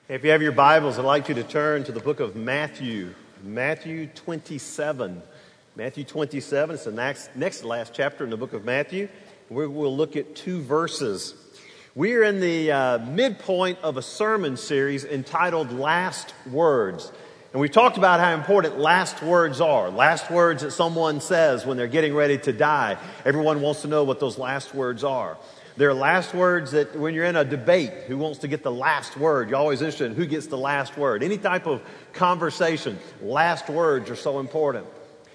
If you have your Bibles, I'd like you to turn to the book of Matthew, Matthew 27. Matthew 27, it's the next to last chapter in the book of Matthew. We'll look at two verses. We are in the midpoint of a sermon series entitled Last Words. And we've talked about how important last words are. Last words that someone says when they're getting ready to die. Everyone wants to know what those last words are. There are last words that when you're in a debate, who wants to get the last word? You're always interested in who gets the last word. Any type of conversation, last words are so important.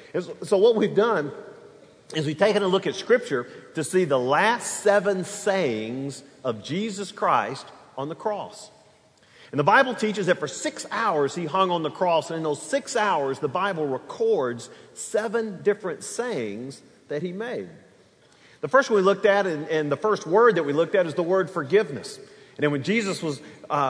So what we've done is we've taken a look at Scripture to see the last 7 sayings of Jesus Christ on the cross. And the Bible teaches that for 6 hours he hung on the cross, and in those 6 hours the Bible records 7 different sayings that he made. The first one we looked at, and the first word that we looked at is the word forgiveness. And then when Jesus was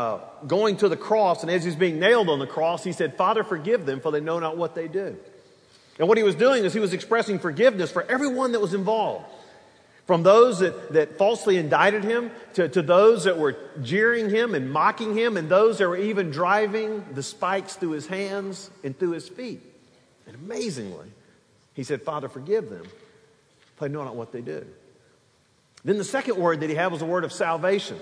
going to the cross, and as he's being nailed on the cross, he said, "Father, forgive them, for they know not what they do." And what he was doing is he was expressing forgiveness for everyone that was involved. From those that falsely indicted him, to those that were jeering him and mocking him, and those that were even driving the spikes through his hands and through his feet. And amazingly, he said, "Father, forgive them, for they know not what they do." Then the second word that he had was the word of salvation.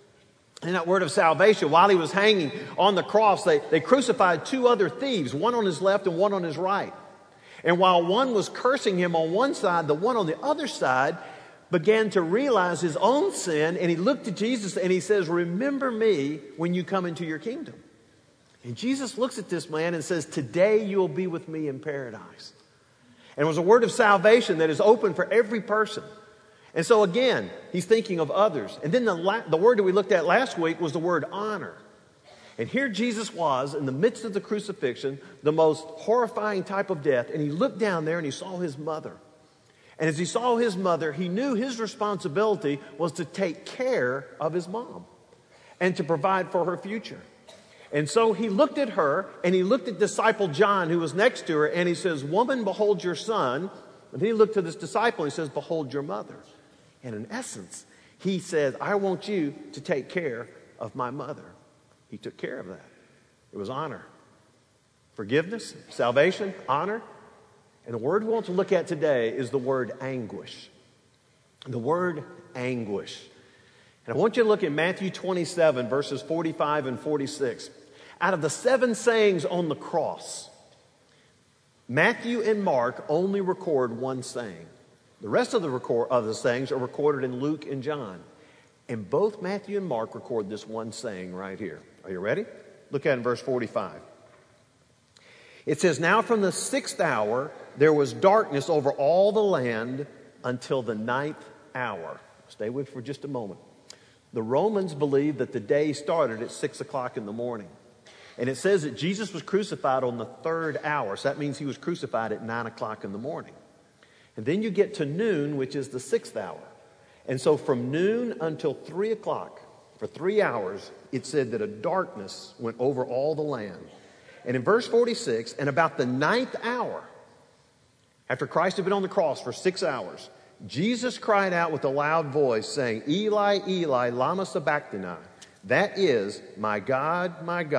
And that word of salvation, while he was hanging on the cross, they crucified 2 other thieves, one on his left and one on his right. And while one was cursing him on one side, the one on the other side began to realize his own sin, and he looked at Jesus and he says, "Remember me when you come into your kingdom." And Jesus looks at this man and says, "Today you'll be with me in paradise." And it was a word of salvation that is open for every person. And so again, he's thinking of others. And then the word that we looked at last week was the word honor. And here Jesus was in the midst of the crucifixion, the most horrifying type of death. And he looked down there and he saw his mother. And as he saw his mother, he knew his responsibility was to take care of his mom and to provide for her future. And so he looked at her and he looked at disciple John, who was next to her, and he says, "Woman, behold your son." And then he looked at this disciple and he says, "Behold your mother." And in essence, he says, "I want you to take care of my mother." He took care of that. It was honor. Forgiveness, salvation, honor. And the word we want to look at today is the word anguish. The word anguish. And I want you to look at Matthew 27, verses 45 and 46. Out of the 7 sayings on the cross, Matthew and Mark only record one saying. The rest of the sayings are recorded in Luke and John. And both Matthew and Mark record this one saying right here. Are you ready? Look at it in verse 45. It says, "Now from the 6th hour there was darkness over all the land until the 9th hour." Stay with me for just a moment. The Romans believed that the day started at 6 o'clock in the morning. And it says that Jesus was crucified on the 3rd hour. So that means he was crucified at 9 o'clock in the morning. And then you get to noon, which is the 6th hour. And so from noon until 3 o'clock, for 3 hours, it said that a darkness went over all the land. And in verse 46, and about the 9th hour, after Christ had been on the cross for 6 hours, Jesus cried out with a loud voice, saying, "Eli, Eli, lama sabachthani?" That is, my God,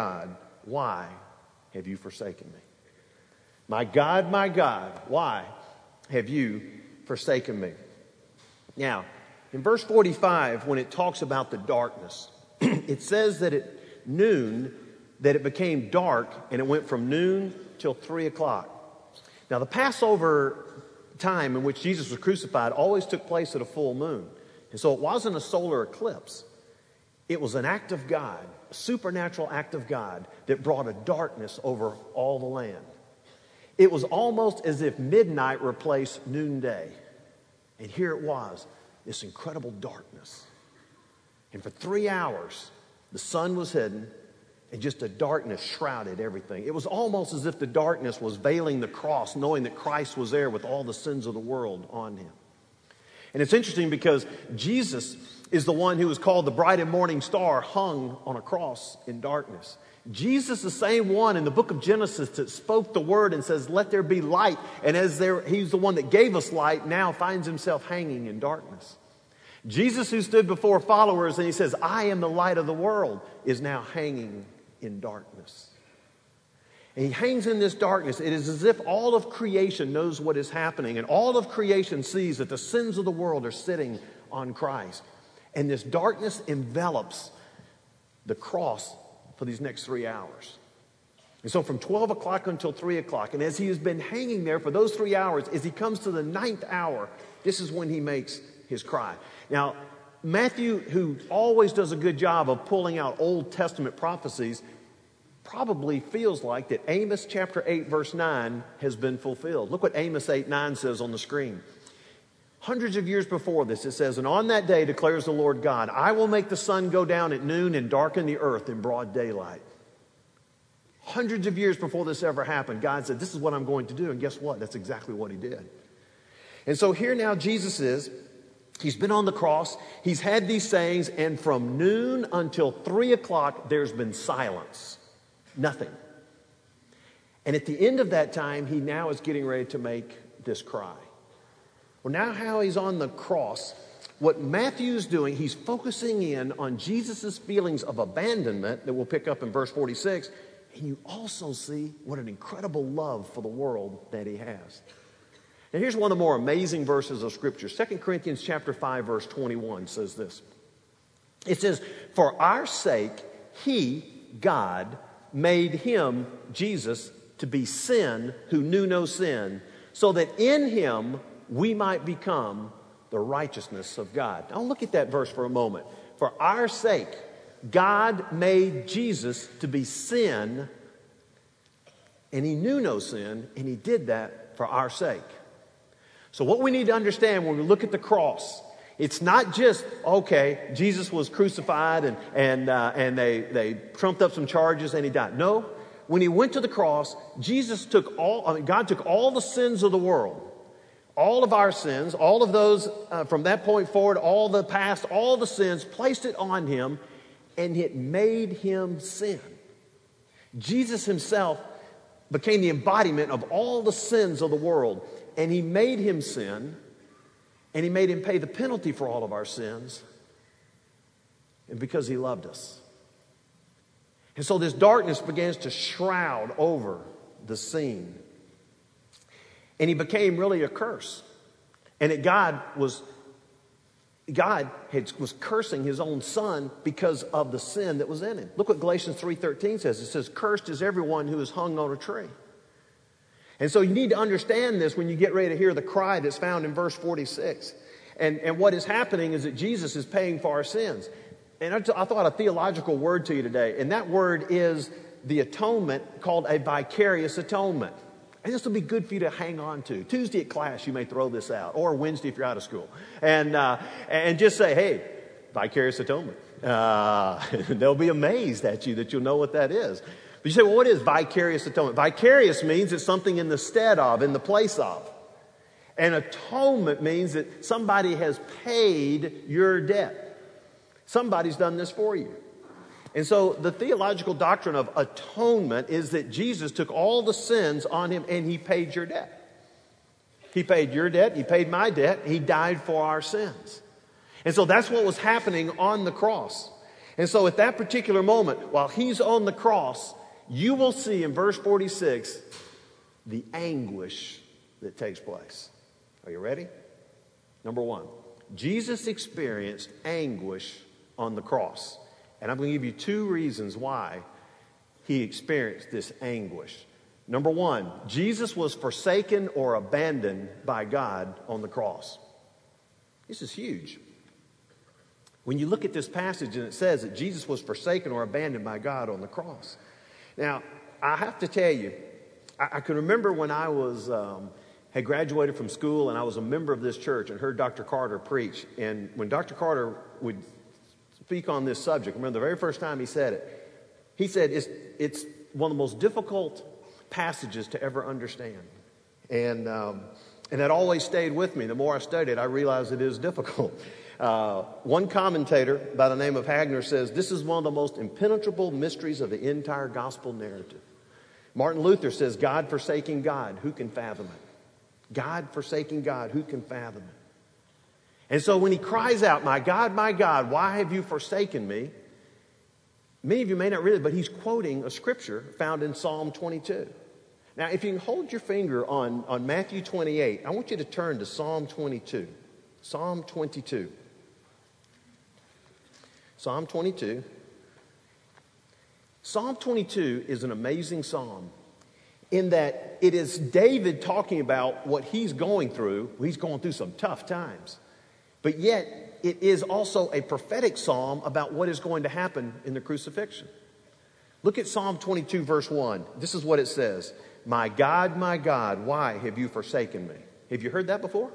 why have you forsaken me?" My God, why have you forsaken me? Now, in verse 45, when it talks about the darkness, it says that at noon, that it became dark, and it went from noon till 3 o'clock. Now, the Passover time in which Jesus was crucified always took place at a full moon. And so it wasn't a solar eclipse. It was an act of God, a supernatural act of God that brought a darkness over all the land. It was almost as if midnight replaced noonday. And here it was, this incredible darkness. And for 3 hours, the sun was hidden, and just a darkness shrouded everything. It was almost as if the darkness was veiling the cross, knowing that Christ was there with all the sins of the world on him. And it's interesting because Jesus is the one who was called the bright and morning star, hung on a cross in darkness. Jesus, the same one in the book of Genesis that spoke the word and says, "Let there be light." And he's the one that gave us light, now finds himself hanging in darkness. Jesus, who stood before followers and he says, I am the light of the world, is now hanging in darkness. And he hangs in this darkness. It is as if all of creation knows what is happening, and all of creation sees that the sins of the world are sitting on Christ. And this darkness envelops the cross for these next 3 hours. And so from 12 o'clock until 3 o'clock, and as he has been hanging there for those 3 hours, as he comes to the 9th hour, this is when he makes his cry. Now, Matthew, who always does a good job of pulling out Old Testament prophecies, probably feels like that Amos chapter 8 verse 9 has been fulfilled. Look what Amos 8:9 says on the screen. Hundreds of years before this, it says, and on that day declares the Lord God, I will make the sun go down at noon and darken the earth in broad daylight. Hundreds of years before this ever happened, God said, this is what I'm going to do. And guess what? That's exactly what he did. And so here now Jesus is. He's been on the cross. He's had these sayings. And from noon until 3 o'clock, there's been silence. Nothing. And at the end of that time, he now is getting ready to make this cry. Well, now how he's on the cross, what Matthew's doing, he's focusing in on Jesus' feelings of abandonment that we'll pick up in verse 46. And you also see what an incredible love for the world that he has. And here's one of the more amazing verses of Scripture. 2 Corinthians chapter 5, verse 21 says this. It says, for our sake, he, God, made him, Jesus, to be sin who knew no sin, so that in him we might become the righteousness of God. Now look at that verse for a moment. For our sake, God made Jesus to be sin, and he knew no sin, and he did that for our sake. So what we need to understand when we look at the cross, it's not just, okay, Jesus was crucified and they trumped up some charges and he died. No, when he went to the cross, God took all the sins of the world, all of our sins, all of those from that point forward, all the past, all the sins, placed it on him, and it made him sin. Jesus himself became the embodiment of all the sins of the world. And he made him sin, and he made him pay the penalty for all of our sins, and because he loved us. And so this darkness begins to shroud over the scene. And he became really a curse. And God was cursing his own son because of the sin that was in him. Look what Galatians 3:13 says. It says, cursed is everyone who is hung on a tree. And so you need to understand this when you get ready to hear the cry that's found in verse 46. And what is happening is that Jesus is paying for our sins. And I thought a theological word to you today. And that word is the atonement, called a vicarious atonement. And this will be good for you to hang on to. Tuesday at class, you may throw this out. Or Wednesday if you're out of school. And just say, hey, vicarious atonement. They'll be amazed at you that you'll know what that is. But you say, well, what is vicarious atonement? Vicarious means it's something in the stead of, in the place of. And atonement means that somebody has paid your debt. Somebody's done this for you. And so the theological doctrine of atonement is that Jesus took all the sins on him and he paid your debt. He paid your debt. He paid my debt. He died for our sins. And so that's what was happening on the cross. And so at that particular moment, while he's on the cross, you will see in verse 46 the anguish that takes place. Are you ready? Number one, Jesus experienced anguish on the cross. And I'm going to give you two reasons why he experienced this anguish. Number one, Jesus was forsaken or abandoned by God on the cross. This is huge. When you look at this passage and it says that Jesus was forsaken or abandoned by God on the cross. Now, I have to tell you, I can remember when I had graduated from school and I was a member of this church and heard Dr. Carter preach. And when Dr. Carter would speak on this subject, I remember the very first time he said it, he said it's one of the most difficult passages to ever understand. And that always stayed with me. The more I studied it, I realized it is difficult. One commentator by the name of Hagner says, this is one of the most impenetrable mysteries of the entire gospel narrative. Martin Luther says, God forsaking God, who can fathom it? God forsaking God, who can fathom it? And so when he cries out, my God, why have you forsaken me? Many of you may not realize, but he's quoting a scripture found in Psalm 22. Now, if you can hold your finger on Matthew 28, I want you to turn to Psalm 22. Psalm 22. Psalm 22. Psalm 22 is an amazing psalm in that it is David talking about what he's going through. He's going through some tough times. But yet, it is also a prophetic psalm about what is going to happen in the crucifixion. Look at Psalm 22, verse 1. This is what it says. My God, why have you forsaken me? Have you heard that before?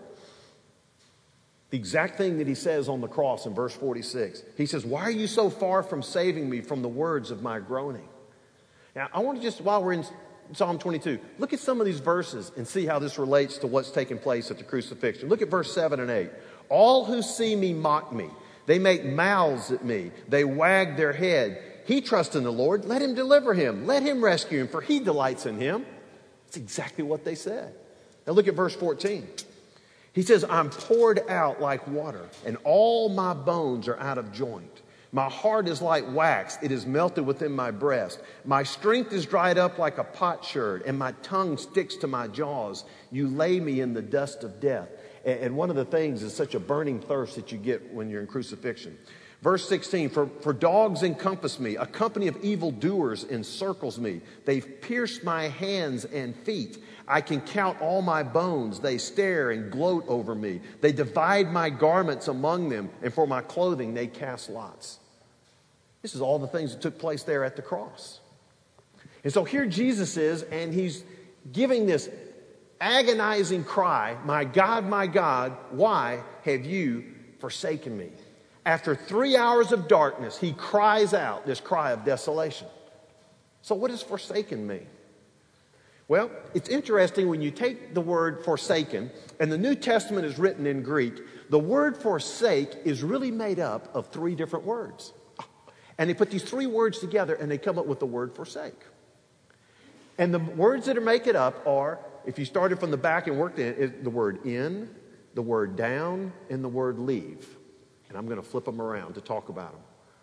The exact thing that he says on the cross in verse 46. He says, why are you so far from saving me from the words of my groaning? Now, I want to just, while we're in Psalm 22, look at some of these verses and see how this relates to what's taking place at the crucifixion. Look at verse 7 and 8. All who see me mock me. They make mouths at me. They wag their head. He trusts in the Lord. Let him deliver him. Let him rescue him, for he delights in him. That's exactly what they said. Now look at verse 14. He says, I'm poured out like water, and all my bones are out of joint. My heart is like wax. It is melted within my breast. My strength is dried up like a potsherd, and my tongue sticks to my jaws. You lay me in the dust of death. And one of the things is such a burning thirst that you get when you're in crucifixion. Verse 16, for dogs encompass me. A company of evildoers encircles me. They've pierced my hands and feet. I can count all my bones. They stare and gloat over me. They divide my garments among them, and for my clothing they cast lots. This is all the things that took place there at the cross. And so here Jesus is, and he's giving this agonizing cry, my God, why have you forsaken me? After 3 hours of darkness, he cries out this cry of desolation. So what does forsaken mean? Well, it's interesting when you take the word forsaken, and the New Testament is written in Greek, the word forsake is really made up of 3 different words. And they put these 3 words together and they come up with the word forsake. And the words that make it up are, if you started from the back and worked in, the word in, the word down, and the word leave. And I'm going to flip them around to talk about them.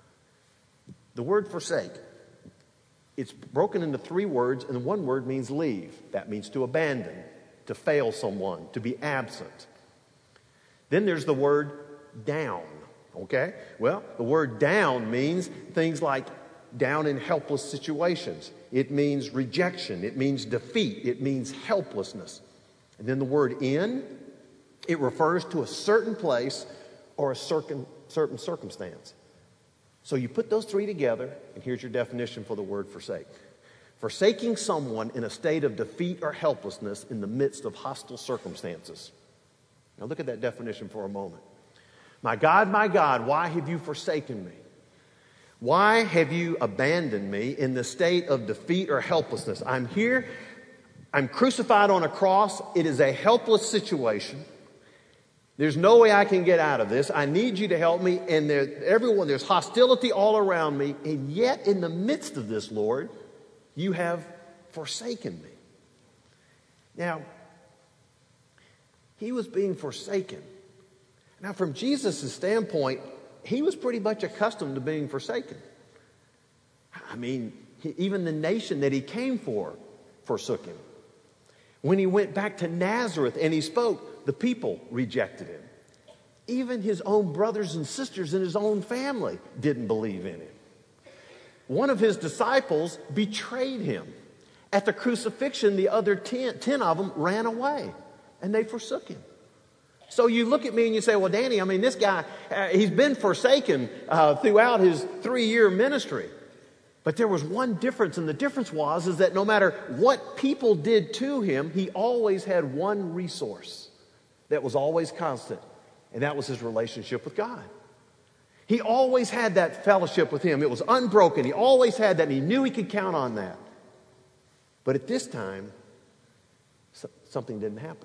The word forsake, it's broken into 3 words, and one word means leave. That means to abandon, to fail someone, to be absent. Then there's the word down, okay? Well, the word down means things like down in helpless situations. It means rejection. It means defeat. It means helplessness. And then the word in, it refers to a certain place or a certain circumstance. So you put those 3 together, and here's your definition for the word forsake. Forsaking someone in a state of defeat or helplessness in the midst of hostile circumstances. Now look at that definition for a moment. My God, why have you forsaken me? Why have you abandoned me in the state of defeat or helplessness? I'm here. I'm crucified on a cross. It is a helpless situation. There's no way I can get out of this. I need you to help me. And there's hostility all around me. And yet in the midst of this, Lord, you have forsaken me. Now, he was being forsaken. Now, from Jesus' standpoint, he was pretty much accustomed to being forsaken. I mean, even the nation that he came for forsook him. When he went back to Nazareth and he spoke, the people rejected him. Even his own brothers and sisters in his own family didn't believe in him. One of his disciples betrayed him. At the crucifixion, the other 10 of them ran away and they forsook him. So you look at me and you say, well, Danny, I mean, this guy, he's been forsaken throughout his 3-year ministry. But there was one difference, and the difference is that no matter what people did to him, he always had one resource that was always constant, and that was his relationship with God. He always had that fellowship with him. It was unbroken. He always had that, and he knew he could count on that. But at this time, something didn't happen.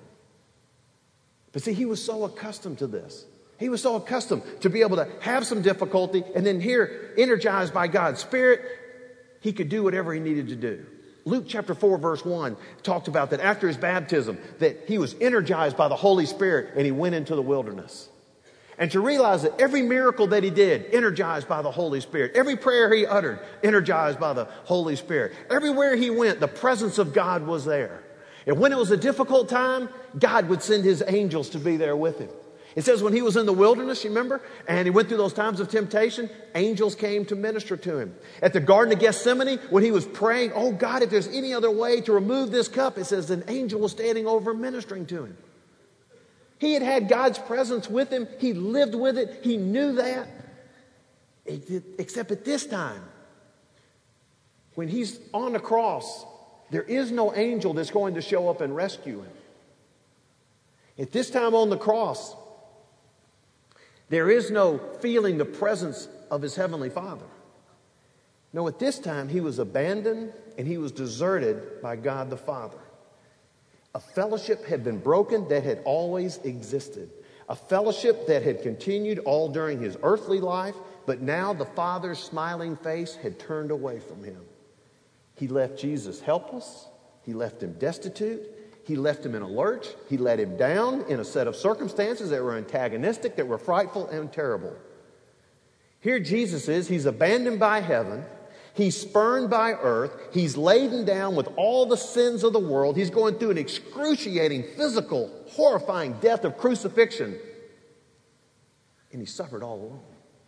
But see, he was so accustomed to this. He was so accustomed to be able to have some difficulty, and then here, energized by God's Spirit, he could do whatever he needed to do. Luke chapter 4, verse 1 talked about that after his baptism, that he was energized by the Holy Spirit and he went into the wilderness. And to realize that every miracle that he did, energized by the Holy Spirit. Every prayer he uttered, energized by the Holy Spirit. Everywhere he went, the presence of God was there. And when it was a difficult time, God would send his angels to be there with him. It says when he was in the wilderness, you remember? And he went through those times of temptation, angels came to minister to him. At the Garden of Gethsemane, when he was praying, oh God, if there's any other way to remove this cup, it says an angel was standing over ministering to him. He had had God's presence with him. He lived with it. He knew that. Except at this time, when he's on the cross, there is no angel that's going to show up and rescue him. At this time on the cross, there is no feeling the presence of his heavenly Father. No, at this time, he was abandoned and he was deserted by God the Father. A fellowship had been broken that had always existed. A fellowship that had continued all during his earthly life, but now the Father's smiling face had turned away from him. He left Jesus helpless. He left him destitute. He left him in a lurch. He let him down in a set of circumstances that were antagonistic, that were frightful and terrible. Here Jesus is. He's abandoned by heaven. He's spurned by earth. He's laden down with all the sins of the world. He's going through an excruciating, physical, horrifying death of crucifixion. And he suffered all alone.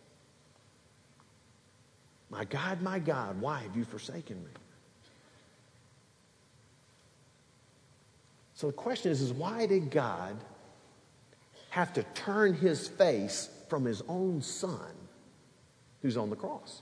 My God, why have you forsaken me? So the question is why did God have to turn his face from his own son who's on the cross?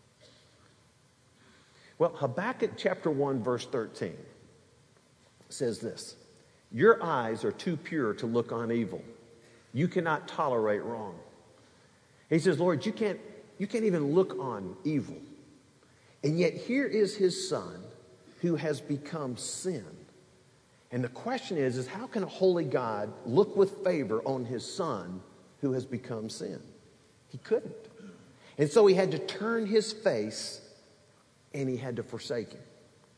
Well, Habakkuk chapter 1, verse 13 says this: your eyes are too pure to look on evil. You cannot tolerate wrong. He says, Lord, you can't even look on evil. And yet here is his son who has become sin. And the question is how can a holy God look with favor on his son who has become sin? He couldn't. And so he had to turn his face and he had to forsake him.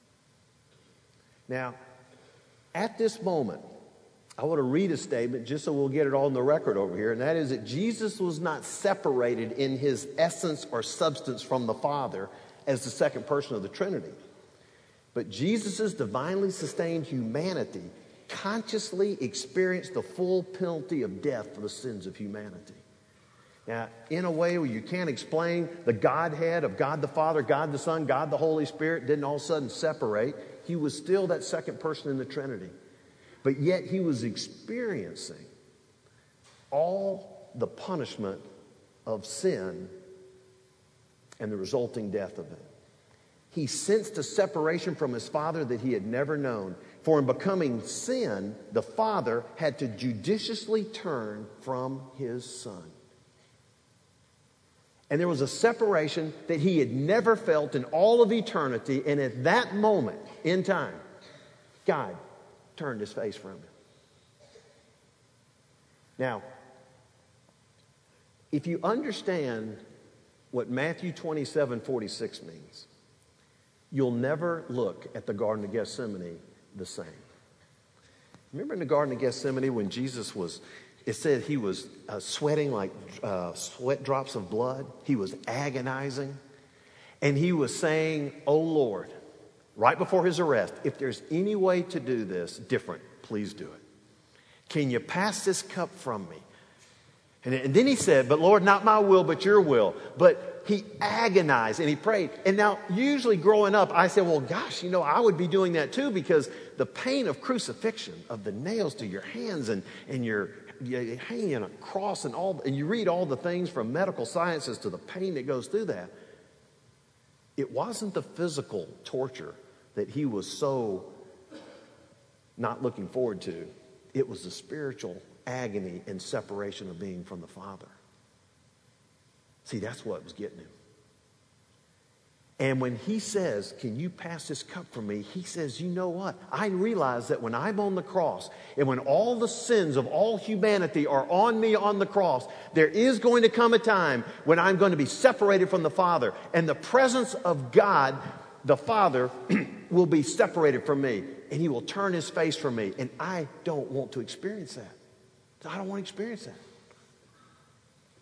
Now, at this moment, I want to read a statement just so we'll get it all on the record over here, and that is that Jesus was not separated in his essence or substance from the Father as the second person of the Trinity. But Jesus' divinely sustained humanity consciously experienced the full penalty of death for the sins of humanity. Now, in a way where you can't explain the Godhead of God the Father, God the Son, God the Holy Spirit didn't all of a sudden separate. He was still that second person in the Trinity. But yet he was experiencing all the punishment of sin and the resulting death of it. He sensed a separation from his Father that he had never known. For in becoming sin, the Father had to judiciously turn from his Son. And there was a separation that he had never felt in all of eternity. And at that moment in time, God turned his face from him. Now, if you understand what Matthew 27:46 means, you'll never look at the Garden of Gethsemane the same. Remember in the Garden of Gethsemane when Jesus was, it said he was sweating like sweat drops of blood. He was agonizing. And he was saying, oh Lord, right before his arrest, if there's any way to do this different, please do it. Can you pass this cup from me? And then he said, but Lord, not my will, but your will. But he agonized and he prayed. And now, usually growing up, I said, well, gosh, I would be doing that too, because the pain of crucifixion, of the nails to your hands and you're hanging on a cross and you read all the things from medical sciences to the pain that goes through that. It wasn't the physical torture that he was so not looking forward to. It was the spiritual agony and separation of being from the Father. See, that's what was getting him. And when he says, can you pass this cup from me? He says, you know what? I realize that when I'm on the cross and when all the sins of all humanity are on me on the cross, there is going to come a time when I'm going to be separated from the Father. And the presence of God, the Father, will be separated from me. And he will turn his face from me. And I don't want to experience that. I don't want to experience that.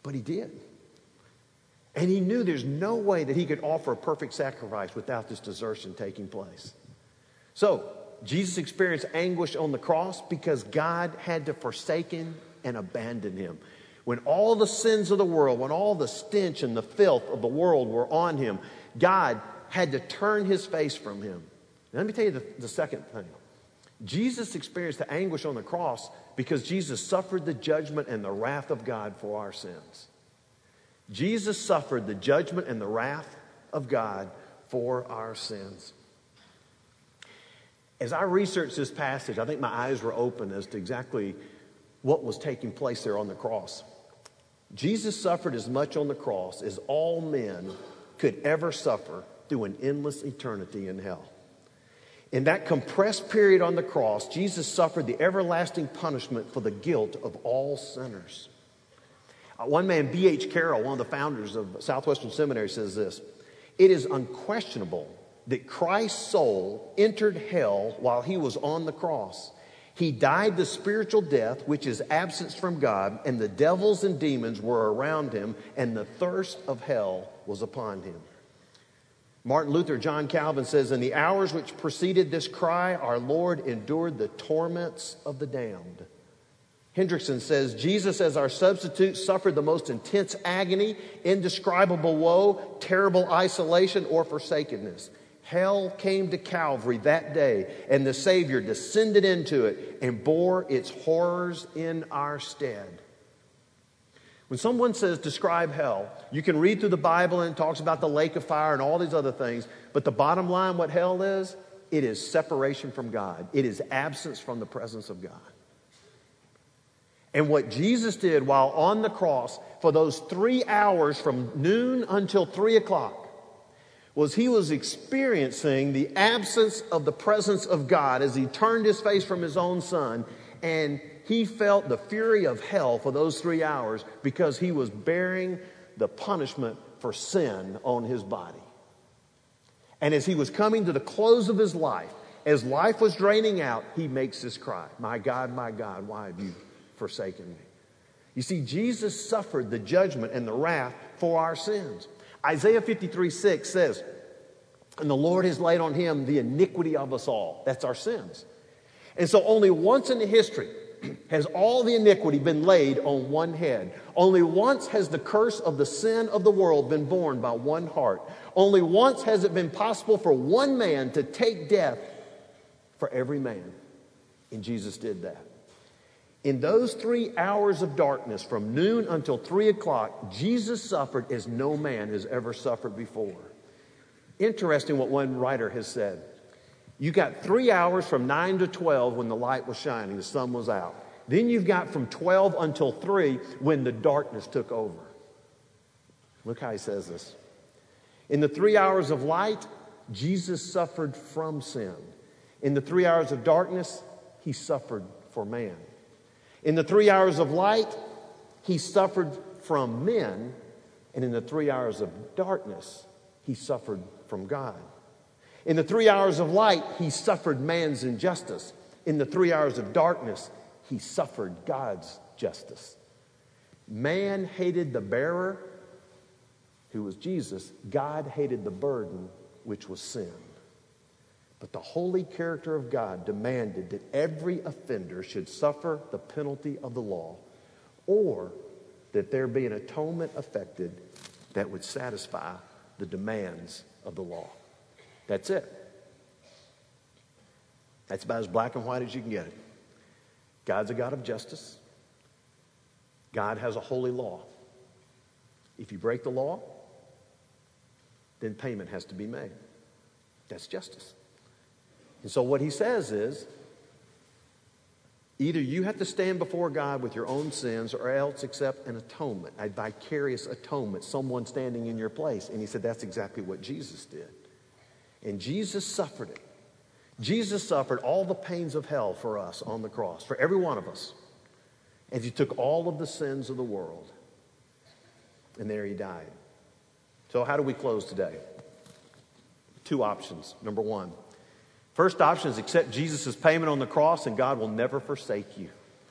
But he did. And he knew there's no way that he could offer a perfect sacrifice without this desertion taking place. So, Jesus experienced anguish on the cross because God had to forsake him and abandon him. When all the sins of the world, when all the stench and the filth of the world were on him, God had to turn his face from him. Now, let me tell you the second thing. Jesus experienced the anguish on the cross because Jesus suffered the judgment and the wrath of God for our sins. Jesus suffered the judgment and the wrath of God for our sins. As I researched this passage, I think my eyes were open as to exactly what was taking place there on the cross. Jesus suffered as much on the cross as all men could ever suffer through an endless eternity in hell. In that compressed period on the cross, Jesus suffered the everlasting punishment for the guilt of all sinners. One man, B.H. Carroll, one of the founders of Southwestern Seminary, says this: "It is unquestionable that Christ's soul entered hell while he was on the cross. He died the spiritual death, which is absence from God, and the devils and demons were around him, and the thirst of hell was upon him." Martin Luther, John Calvin says, "In the hours which preceded this cry, our Lord endured the torments of the damned." Hendrickson says, "Jesus as our substitute suffered the most intense agony, indescribable woe, terrible isolation, or forsakenness. Hell came to Calvary that day, and the Savior descended into it and bore its horrors in our stead." When someone says describe hell, you can read through the Bible and it talks about the lake of fire and all these other things, but the bottom line, what hell is, it is separation from God. It is absence from the presence of God. And what Jesus did while on the cross for those 3 hours from noon until 3 o'clock was he was experiencing the absence of the presence of God as he turned his face from his own son, and he felt the fury of hell for those 3 hours because he was bearing the punishment for sin on his body. And as he was coming to the close of his life, as life was draining out, he makes this cry: my God, why have you forsaken me?" You see, Jesus suffered the judgment and the wrath for our sins. Isaiah 53:6 says, "And the Lord has laid on him the iniquity of us all." That's our sins. And so only once in the history has all the iniquity been laid on one head. Only once has the curse of the sin of the world been borne by one heart. Only once has it been possible for one man to take death for every man. And Jesus did that. In those 3 hours of darkness from noon until 3 o'clock, Jesus suffered as no man has ever suffered before. Interesting what one writer has said. You got 3 hours from 9 to 12 when the light was shining, the sun was out. Then you've got from 12 until 3 when the darkness took over. Look how he says this. In the 3 hours of light, Jesus suffered from sin. In the 3 hours of darkness, he suffered for man. In the 3 hours of light, he suffered from men. And in the 3 hours of darkness, he suffered from God. In the 3 hours of light, he suffered man's injustice. In the 3 hours of darkness, he suffered God's justice. Man hated the bearer, who was Jesus. God hated the burden, which was sin. But the holy character of God demanded that every offender should suffer the penalty of the law, or that there be an atonement effected that would satisfy the demands of the law. That's it. That's about as black and white as you can get it. God's a God of justice. God has a holy law. If you break the law, then payment has to be made. That's justice. And so what he says is, either you have to stand before God with your own sins or else accept an atonement, a vicarious atonement, someone standing in your place. And he said that's exactly what Jesus did. And Jesus suffered it. Jesus suffered all the pains of hell for us on the cross, for every one of us. And he took all of the sins of the world. And there he died. So how do we close today? 2 options. Number 1. First option is accept Jesus' payment on the cross and God will never forsake you.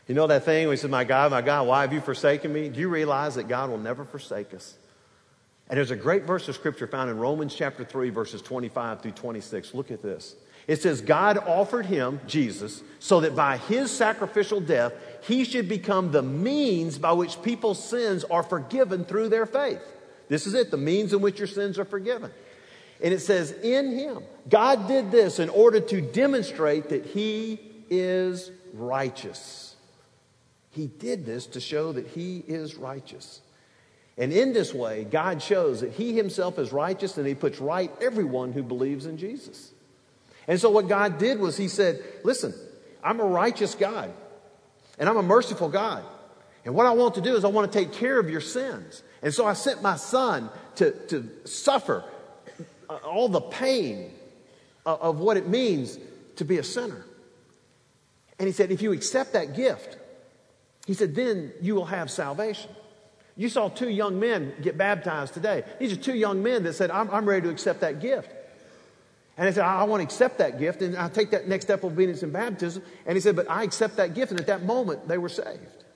You know that thing when he says, my God, why have you forsaken me? Do you realize that God will never forsake us? And there's a great verse of Scripture found in Romans chapter 3, verses 25 through 26. Look at this. It says, God offered him, Jesus, so that by his sacrificial death, he should become the means by which people's sins are forgiven through their faith. This is it, the means in which your sins are forgiven. And it says, in him, God did this in order to demonstrate that he is righteous. He did this to show that he is righteous. And in this way, God shows that he himself is righteous and he puts right everyone who believes in Jesus. And so what God did was he said, listen, I'm a righteous God and I'm a merciful God. And what I want to do is I want to take care of your sins. And so I sent my son to suffer all the pain of what it means to be a sinner. And he said, if you accept that gift, he said, then you will have salvation. You saw two young men get baptized today. These are two young men that said, I'm ready to accept that gift. And I said, I want to accept that gift, and I'll take that next step of obedience in baptism. And he said, but I accept that gift, and at that moment, they were saved.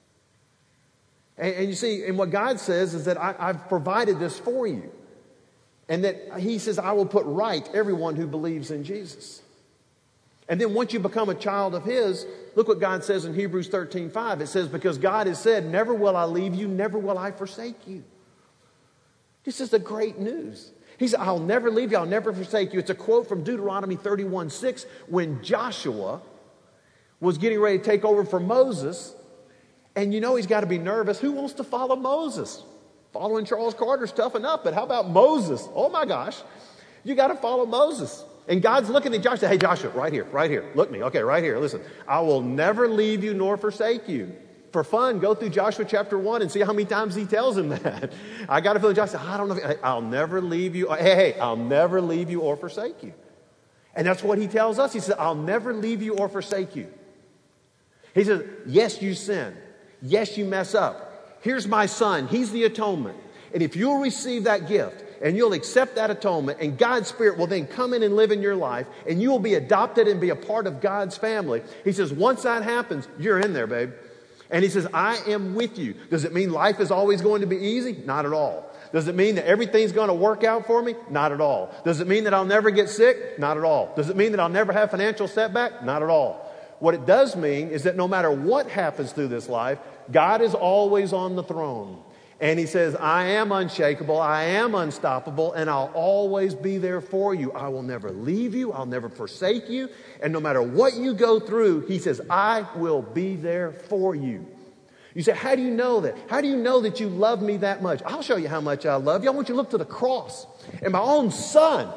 And you see, and what God says is that I've provided this for you. And that he says, I will put right everyone who believes in Jesus. And then once you become a child of his, look what God says in Hebrews 13:5. It says, because God has said, never will I leave you, never will I forsake you. This is the great news. He said, I'll never leave you, I'll never forsake you. It's a quote from Deuteronomy 31:6 when Joshua was getting ready to take over for Moses. And you know he's got to be nervous. Who wants to follow Moses? Following Charles Carter's tough enough, but how about Moses? Oh my gosh, you got to follow Moses. And God's looking at Joshua. Hey, Joshua, right here, look at me. Okay, right here, listen. I will never leave you nor forsake you. For fun, go through Joshua chapter 1 and see how many times he tells him that. I got to feel Joshua, I don't know. I'll never leave you. Hey, I'll never leave you or forsake you. And that's what he tells us. He said, I'll never leave you or forsake you. He says, yes, you sin. Yes, you mess up. Here's my son. He's the atonement. And if you'll receive that gift and you'll accept that atonement, and God's Spirit will then come in and live in your life, and you will be adopted and be a part of God's family. He says, once that happens, you're in there, babe. And he says, I am with you. Does it mean life is always going to be easy? Not at all. Does it mean that everything's going to work out for me? Not at all. Does it mean that I'll never get sick? Not at all. Does it mean that I'll never have financial setback? Not at all. What it does mean is that no matter what happens through this life, God is always on the throne. And he says, I am unshakable, I am unstoppable, and I'll always be there for you. I will never leave you, I'll never forsake you. And no matter what you go through, he says, I will be there for you. You say, how do you know that? How do you know that you love me that much? I'll show you how much I love you. I want you to look to the cross. And my own son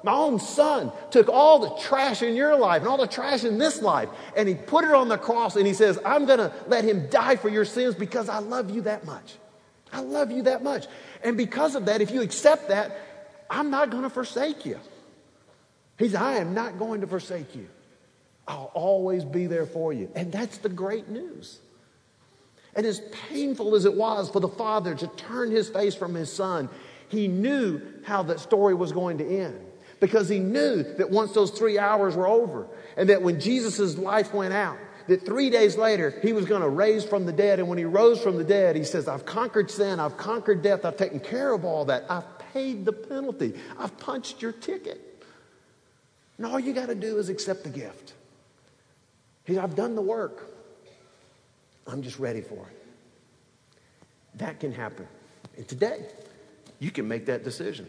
took all the trash in your life and all the trash in this life, and he put it on the cross, and he says, I'm going to let him die for your sins because I love you that much. I love you that much. And because of that, if you accept that, I'm not going to forsake you. He said, I am not going to forsake you. I'll always be there for you. And that's the great news. And as painful as it was for the father to turn his face from his son, he knew how that story was going to end. Because he knew that once those 3 hours were over, and that when Jesus' life went out, that 3 days later, he was going to raise from the dead. And when he rose from the dead, he says, I've conquered sin, I've conquered death, I've taken care of all that. I've paid the penalty. I've punched your ticket. And all you got to do is accept the gift. He said, I've done the work. I'm just ready for it. That can happen. And today, you can make that decision.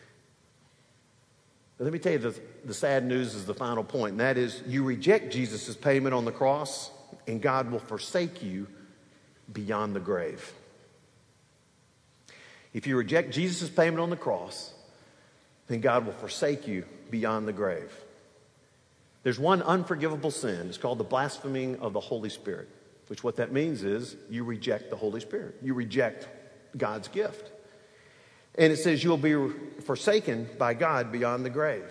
But let me tell you, the sad news is the final point, and that is you reject Jesus' payment on the cross, and God will forsake you beyond the grave. If you reject Jesus' payment on the cross, then God will forsake you beyond the grave. There's one unforgivable sin. It's called the blaspheming of the Holy Spirit, which what that means is you reject the Holy Spirit. You reject God's gift. And it says you'll be forsaken by God beyond the grave.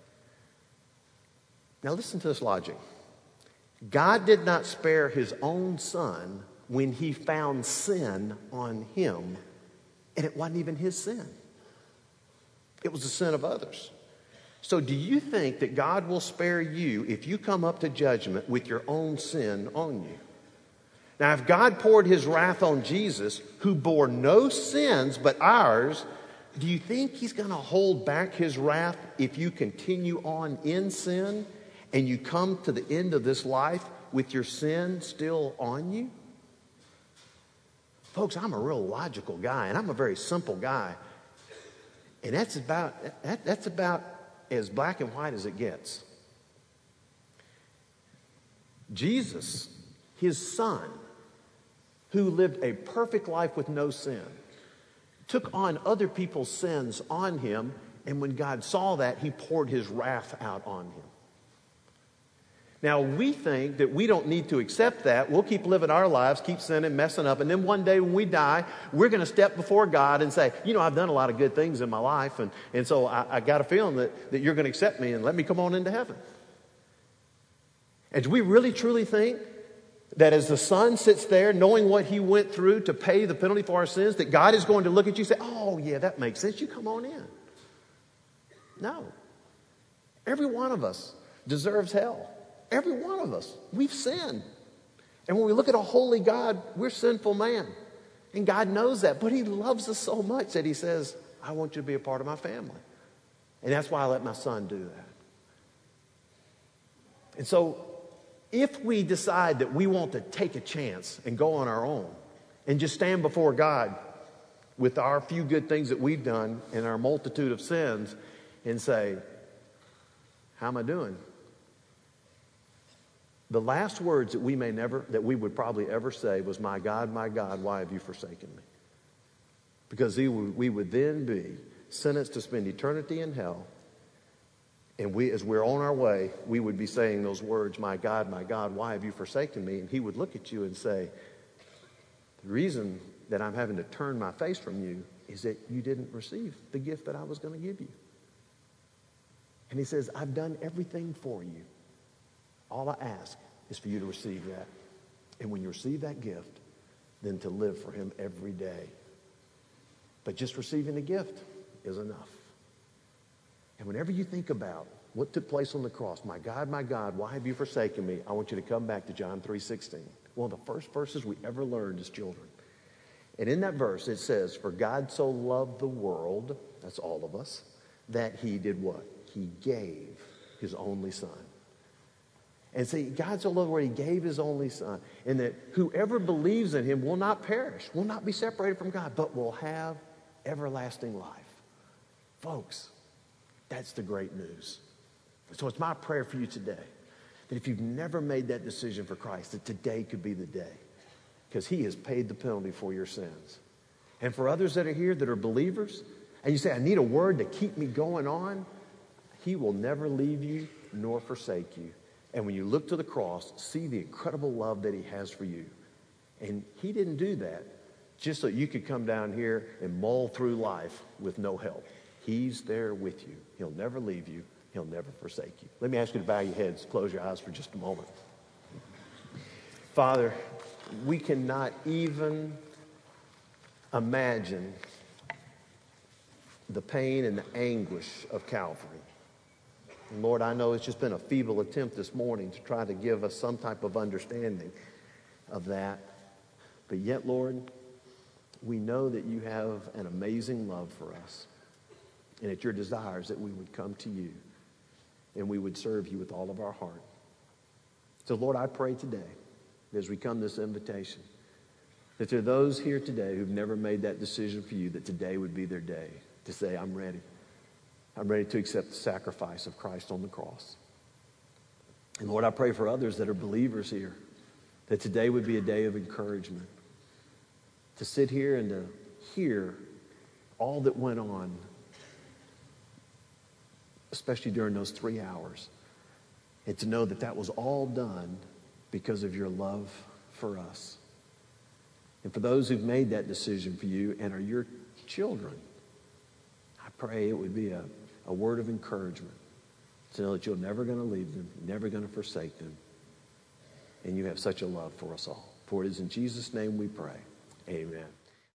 Now listen to this logic. God did not spare his own son when he found sin on him, and it wasn't even his sin. It was the sin of others. So do you think that God will spare you if you come up to judgment with your own sin on you? Now, if God poured his wrath on Jesus, who bore no sins but ours, do you think he's going to hold back his wrath if you continue on in sin and you come to the end of this life with your sin still on you? Folks, I'm a real logical guy, and I'm a very simple guy. And that's about as black and white as it gets. Jesus, his son, who lived a perfect life with no sin, took on other people's sins on him, and when God saw that, he poured his wrath out on him. Now, we think that we don't need to accept that. We'll keep living our lives, keep sinning, messing up, and then one day when we die, we're going to step before God and say, you know, I've done a lot of good things in my life, and so I got a feeling that you're going to accept me and let me come on into heaven. And do we really, truly think that as the Son sits there, knowing what he went through to pay the penalty for our sins, that God is going to look at you and say, oh, yeah, that makes sense. You come on in. No. Every one of us deserves hell. Every one of us. We've sinned. And when we look at a holy God, we're sinful man. And God knows that. But he loves us so much that he says, I want you to be a part of my family. And that's why I let my son do that. And so, if we decide that we want to take a chance and go on our own and just stand before God with our few good things that we've done and our multitude of sins and say, how am I doing? The last words that we would probably ever say was, my God, why have you forsaken me? Because we would then be sentenced to spend eternity in hell. And as we're on our way, we would be saying those words, my God, why have you forsaken me? And he would look at you and say, the reason that I'm having to turn my face from you is that you didn't receive the gift that I was going to give you. And he says, I've done everything for you. All I ask is for you to receive that. And when you receive that gift, then to live for him every day. But just receiving the gift is enough. And whenever you think about what took place on the cross, my God, why have you forsaken me? I want you to come back to John 3:16. One of the first verses we ever learned as children. And in that verse it says, for God so loved the world, that's all of us, that he did what? He gave his only son. And see, God so loved the world, he gave his only son. And that whoever believes in him will not perish, will not be separated from God, but will have everlasting life. Folks, that's the great news. So it's my prayer for you today that if you've never made that decision for Christ, that today could be the day. Because he has paid the penalty for your sins. And for others that are here that are believers, and you say, I need a word to keep me going on, he will never leave you nor forsake you. And when you look to the cross, see the incredible love that he has for you. And he didn't do that just so you could come down here and mull through life with no help. He's there with you. He'll never leave you. He'll never forsake you. Let me ask you to bow your heads, close your eyes for just a moment. Father, we cannot even imagine the pain and the anguish of Calvary. And Lord, I know it's just been a feeble attempt this morning to try to give us some type of understanding of that. But yet, Lord, we know that you have an amazing love for us. And it's your desires that we would come to you and we would serve you with all of our heart. So, Lord, I pray today, as we come to this invitation, that there are those here today who've never made that decision for you, that today would be their day to say, I'm ready. I'm ready to accept the sacrifice of Christ on the cross. And Lord, I pray for others that are believers here, that today would be a day of encouragement. To sit here and to hear all that went on, especially during those 3 hours, and to know that that was all done because of your love for us. And for those who've made that decision for you and are your children, I pray it would be a word of encouragement to know that you're never going to leave them, never going to forsake them, and you have such a love for us all. For it is in Jesus' name we pray. Amen.